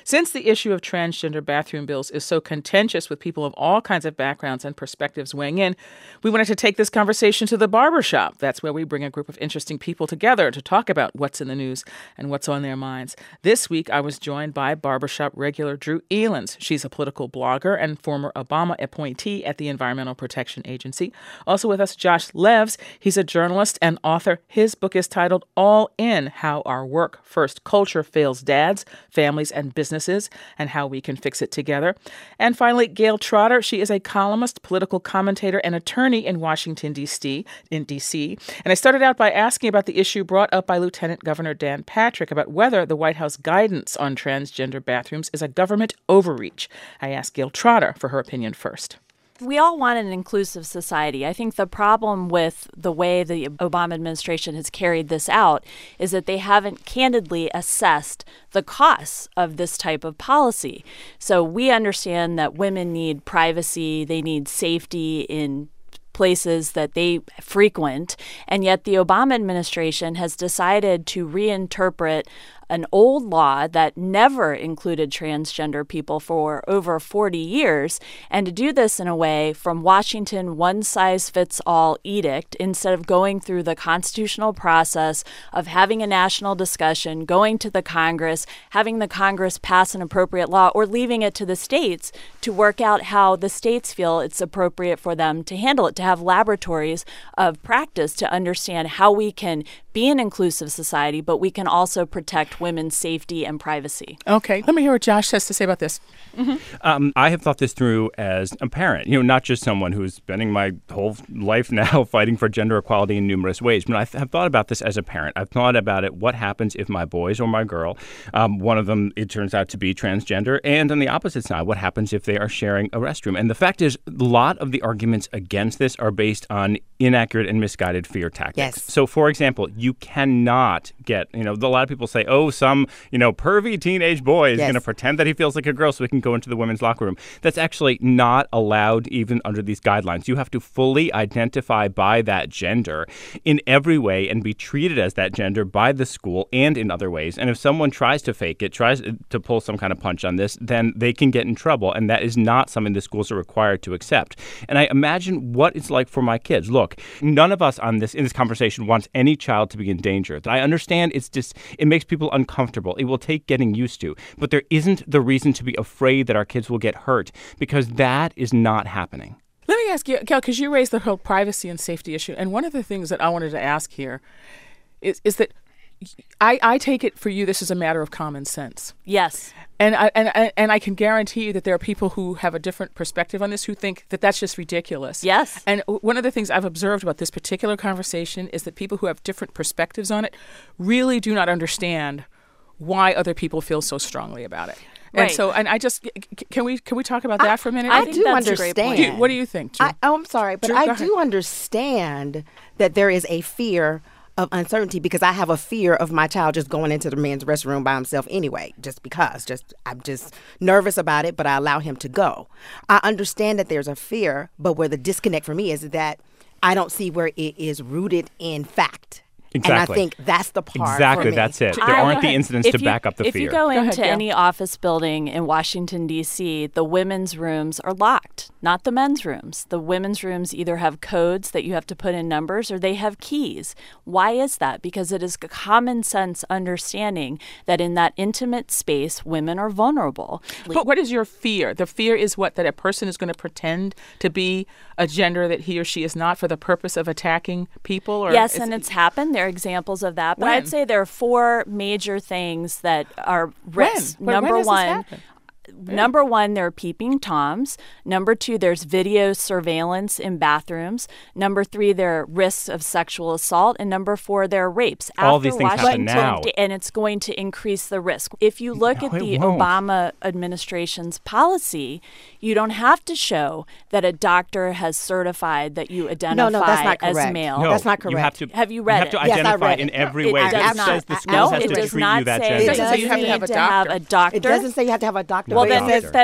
Since the issue of transgender bathroom bills is so contentious with people of all kinds of backgrounds and perspectives weighing in, we wanted to take this conversation to the barbershop. That's where we bring a group of interesting people together to talk about what's in the news and what's on their minds. This week, I was joined by barbershop regular Drew Elens. She's a political blogger and former Obama appointee at the Environmental Protection Agency. Also with us, Josh Levs. He's a journalist and author. His book is titled All In: How Our Work First Culture Fails Dads, Families, and Businesses, and How We Can Fix It Together. And finally, Gail Trotter. She is a columnist, political commentator, and attorney in Washington, D.C. And I started out by asking about the issue brought up by Lieutenant Governor Dan Patrick about whether the White House guidance on transgender bathrooms is a government overreach. I asked Gail Trotter for her opinion first. We all want an inclusive society. I think the problem with the way the Obama administration has carried this out is that they haven't candidly assessed the costs of this type of policy. So we understand that women need privacy, they need safety in places that they frequent, and yet the Obama administration has decided to reinterpret an old law that never included transgender people for over 40 years, and to do this in a way from Washington one-size-fits-all edict instead of going through the constitutional process of having a national discussion, going to the Congress, having the Congress pass an appropriate law, or leaving it to the states to work out how the states feel it's appropriate for them to handle it, to have laboratories of practice to understand how we can be an inclusive society, but we can also protect women's safety and privacy. Okay, let me hear what Josh has to say about this. I have thought this through as a parent, not just someone who's spending my whole life now fighting for gender equality in numerous ways, but I have thought about this as a parent. I've thought about it, what happens if my boys or my girl, one of them, it turns out to be transgender, and on the opposite side, what happens if they are sharing a restroom? And the fact is, a lot of the arguments against this are based on inaccurate and misguided fear tactics. Yes. So, for example, you cannot get, a lot of people say, some, pervy teenage boy is going to pretend that he feels like a girl so he can go into the women's locker room. That's actually not allowed even under these guidelines. You have to fully identify by that gender in every way and be treated as that gender by the school and in other ways. And if someone tries to fake it, tries to pull some kind of punch on this, then they can get in trouble. And that is not something the schools are required to accept. And I imagine what it's like for my kids. Look, none of us in this conversation wants any child to be in danger. I understand it makes people uncomfortable. It will take getting used to. But there isn't the reason to be afraid that our kids will get hurt, because that is not happening. Let me ask you, Gail, because you raised the whole privacy and safety issue. And one of the things that I wanted to ask here is that I take it for you this is a matter of common sense. Yes. And I can guarantee you that there are people who have a different perspective on this who think that that's just ridiculous. Yes. And one of the things I've observed about this particular conversation is that people who have different perspectives on it really do not understand why other people feel so strongly about it. Right. And I just can we talk about that for a minute? I do understand. What do you think, Drew? I'm sorry, but Drew, I do understand that there is a fear of uncertainty, because I have a fear of my child just going into the men's restroom by himself anyway, I'm just nervous about it, but I allow him to go. I understand that there's a fear, but where the disconnect for me is that I don't see where it is rooted in fact. Exactly. And I think that's the part. Exactly, for me. that's it. There aren't the incidents to back up the fear. If you go into any office building in Washington, D.C., the women's rooms are locked, not the men's rooms. The women's rooms either have codes that you have to put in numbers or they have keys. Why is that? Because it is a common sense understanding that in that intimate space, women are vulnerable. But what is your fear? The fear is what? That a person is going to pretend to be a gender that he or she is not for the purpose of attacking people? Or yes, and it's happened. There are examples of that. But I'd say there are four major things that are risks. Number one, Number one, there are peeping Toms. Number two, there's video surveillance in bathrooms. Number three, there are risks of sexual assault. And number four, there are rapes. All these things happen now. And it's going to increase the risk. If you look at the Obama administration's policy, you don't have to show that a doctor has certified that you identify as male. No, that's not correct. Have you read it? You have to identify in every way. It says the schools have to treat you that gender. It doesn't say you have to have a doctor. It doesn't say you have to have a doctor. Well, then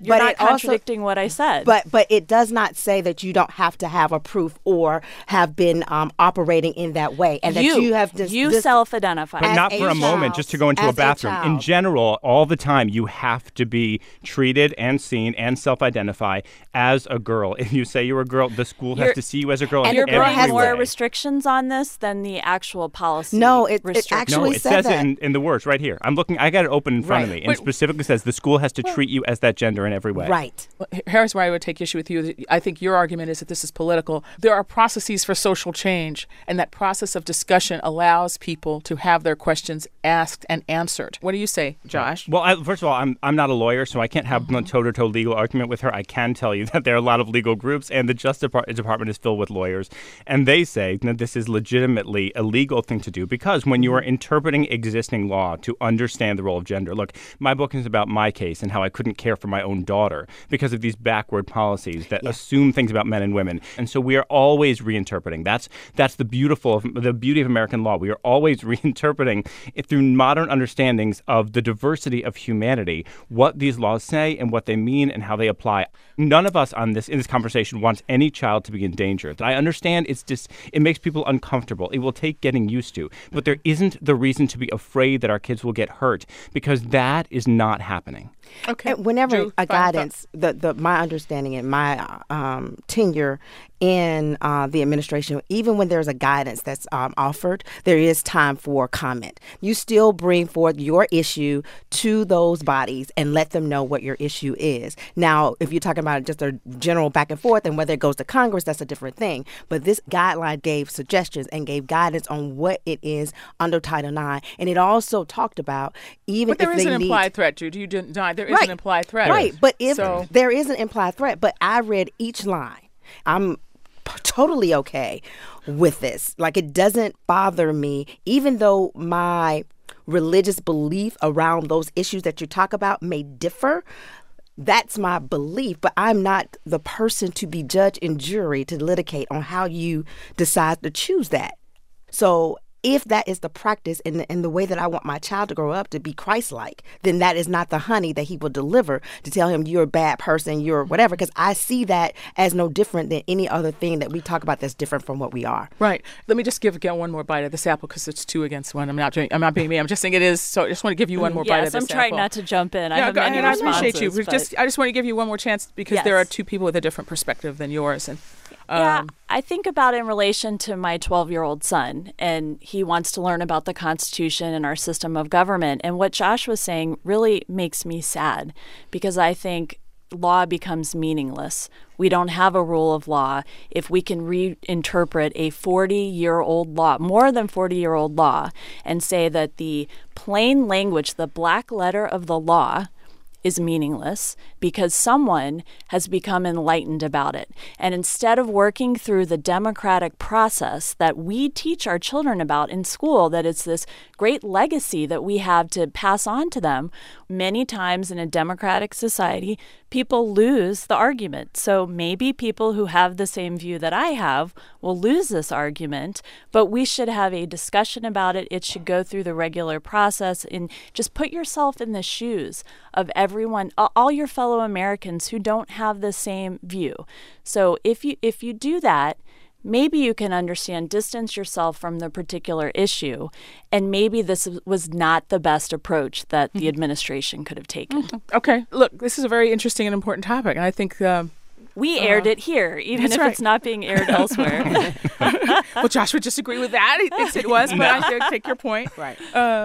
You're not contradicting what I said. But it does not say that you don't have to have a proof or have been operating in that way, and that you have self-identify. But not for a moment, just to go into a bathroom. In general, all the time, you have to be treated and seen and self-identify as a girl. If you say you're a girl, the school has to see you as a girl. And you're putting more restrictions on this than the actual policy. No, it actually says that. it in the words right here. I'm looking. I got it open in front of me, and specifically says the school has to treat you as that gender in every way. Right. Well, here's where I would take issue with you. I think your argument is that this is political. There are processes for social change, and that process of discussion allows people to have their questions asked and answered. What do you say, Josh? Well, first of all, I'm not a lawyer, so I can't have a toe-to-toe legal argument with her. I can tell you that there are a lot of legal groups, and the Justice Department is filled with lawyers, and they say that this is legitimately a legal thing to do because when you are interpreting existing law to understand the role of gender, look, my book is about my case and how I couldn't care for my own daughter because of these backward policies that assume things about men and women. And so we are always reinterpreting. That's the beauty of American law. We are always reinterpreting it through modern understandings of the diversity of humanity, what these laws say and what they mean and how they apply. None of us in this conversation wants any child to be in danger. I understand it makes people uncomfortable. It will take getting used to. But there isn't the reason to be afraid that our kids will get hurt because that is not happening. Okay. And whenever a guidance, my understanding and my tenure in the administration, even when there's a guidance that's offered, there is time for comment. You still bring forth your issue to those bodies and let them know what your issue is. Now, if you're talking about just a general back and forth and whether it goes to Congress, that's a different thing. But this guideline gave suggestions and gave guidance on what it is under Title IX. And it also talked about even if they need... But there is an implied threat, Jude. You didn't deny. There is an implied threat. Right. But there is an implied threat, but I read each line. I'm totally okay with this. Like, it doesn't bother me, even though my religious belief around those issues that you talk about may differ. That's my belief, but I'm not the person to be judge and jury to litigate on how you decide to choose that. So if that is the practice and the way that I want my child to grow up to be Christ-like, then that is not the honey that he will deliver to tell him you're a bad person, you're whatever, because I see that as no different than any other thing that we talk about that's different from what we are. Right. Let me just get one more bite of this apple because it's 2 against 1. I'm not being me. I'm just saying it is. So I just want to give you one more bite of this apple. Yes, I'm trying not to jump in. I have many responses. I appreciate you. I just want to give you one more chance because there are 2 people with a different perspective than yours. And I think about it in relation to my 12-year-old son, and he wants to learn about the Constitution and our system of government. And what Josh was saying really makes me sad because I think law becomes meaningless. We don't have a rule of law if we can reinterpret a 40-year-old law, more than 40-year-old law, and say that the plain language, the black letter of the law, is meaningless because someone has become enlightened about it. And instead of working through the democratic process that we teach our children about in school, that it's this great legacy that we have to pass on to them, many times in a democratic society, people lose the argument. So maybe people who have the same view that I have will lose this argument, but we should have a discussion about it. It should go through the regular process, and just put yourself in the shoes of everyone, all your fellow Americans who don't have the same view. So if you do that, maybe you can distance yourself from the particular issue, and maybe this was not the best approach that the administration could have taken. Okay. Look, this is a very interesting and important topic, and I think... we aired it here, even if it's not being aired elsewhere. Well, Josh would disagree with that. He thinks it was, but I take your point. Right.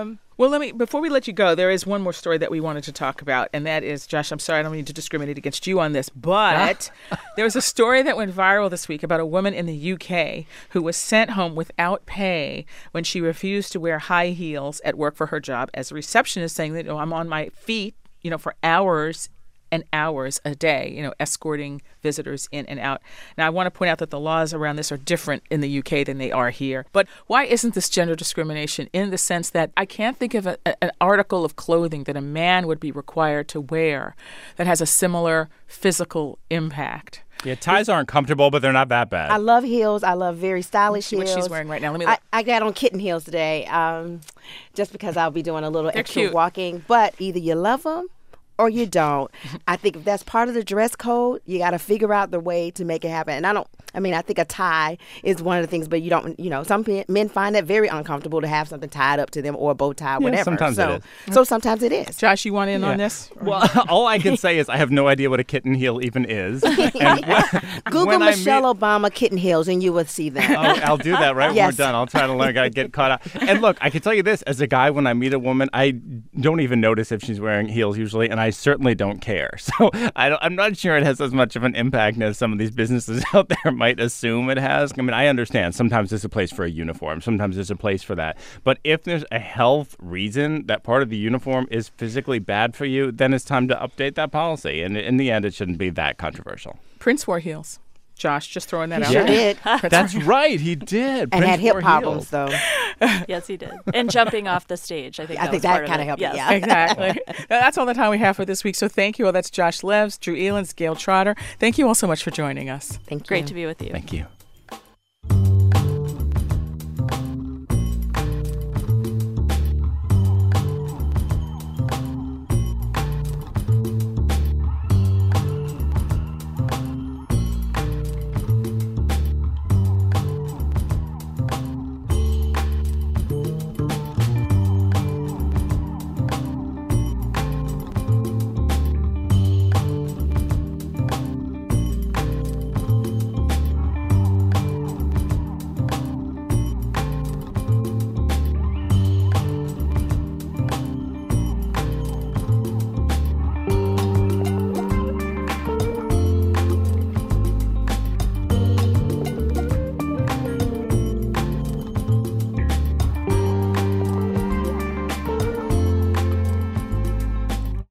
Well, before we let you go, there is one more story that we wanted to talk about, and that is, Josh, I'm sorry, I don't mean to discriminate against you on this, but there was a story that went viral this week about a woman in the UK who was sent home without pay when she refused to wear high heels at work for her job as a receptionist, saying that, I'm on my feet, for hours and hours a day, escorting visitors in and out. Now, I want to point out that the laws around this are different in the UK than they are here. But why isn't this gender discrimination in the sense that I can't think of an article of clothing that a man would be required to wear that has a similar physical impact? Yeah, ties aren't comfortable, but they're not that bad. I love heels. I love very stylish heels. What she's wearing right now. Let me look. I got on kitten heels today just because I'll be doing a little extra walking. But either you love them or you don't. I think if that's part of the dress code, you got to figure out the way to make it happen. And I think a tie is one of the things, but you don't, some men find that very uncomfortable to have something tied up to them or a bow tie, whatever. Sometimes it is. So sometimes it is. Josh, you want in on this? Well, all I can say is I have no idea what a kitten heel even is. And Google Michelle Obama kitten heels and you will see them. Oh, I'll do that right when Yes. we're done. I'll try to learn. I get caught up. And look, I can tell you this. As a guy, when I meet a woman, I don't even notice if she's wearing heels usually, and I certainly don't care. So I'm not sure it has as much of an impact as some of these businesses out there might assume it has. I mean, I understand. Sometimes there's a place for a uniform. Sometimes there's a place for that. But if there's a health reason that part of the uniform is physically bad for you, then it's time to update that policy. And in the end, it shouldn't be that controversial. Prince wore heels. Josh, just throwing that out Sure there. did. That's right. He did. And Prince had hip wore problems, heels. though. Yes, he did. And jumping off the stage. I think that part kind of helped. Yes. Yeah. Exactly. That's all the time we have for this week. So thank you all. That's Josh Levs, Drew Elens, Gail Trotter. Thank you all so much for joining us. Thank you. Great to be with you. Thank you.